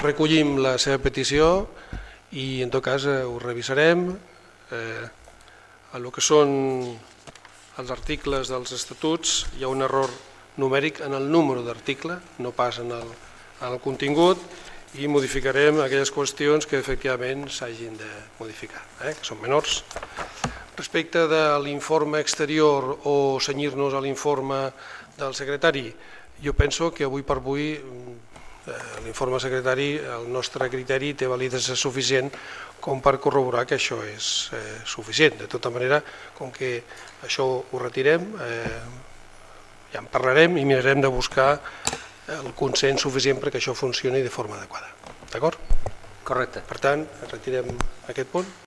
recollim la seva petició i en tot cas ho revisarem. El que són els articles dels estatuts hi ha un error numèric en el número d'article, no pas en el contingut, i modificarem aquelles qüestions que efectivament s'hagin de modificar, que són menors. Respecte de l'informe exterior o cenyir-nos a l'informe del secretari, jo penso que avui per avui l'informe secretari, el nostre criteri, té validesa suficient com per corroborar que això és suficient. De tota manera, com que això ho retirem, ja en parlarem i mirarem de buscar el consens suficient perquè això funcioni de forma adequada. D'acord? Correcte. Per tant, retirem aquest punt.